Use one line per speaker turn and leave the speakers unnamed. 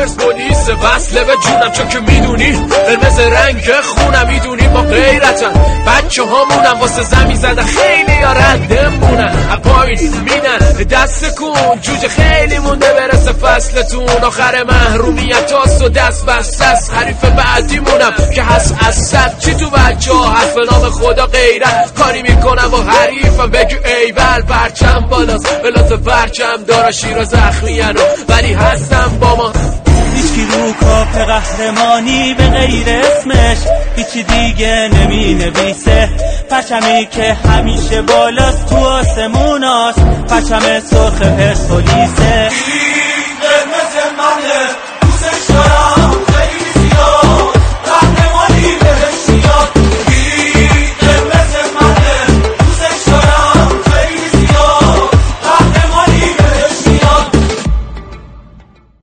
پرسپولیس وصله به جونم، چون که میدونی قرمز رنگ خونم، میدونی با غیرتن بچه هامونم، واسه زمین زدن خیلی یا ردم مونن، پایین مینن دست کن جوجه خیلی مونده برسه فصلتون، آخر محرومیت هاست و دست بسته است، حریف بعدی مونم که هست اصد چی تو بچه ها هست به نام خدا غیرت، کاری میکنم با حریفم بگو ایول، پرچم بالاست بلاس پرچم دارا شیر زخمیانو ولی هستم با ما.
هیچکی رو کاپ قهرمانی به غیر اسمش هیچی دیگه نمی نویسه، پرچمی که همیشه بالاست تو آسموناست، پرچم سرخ پرسپولیسه.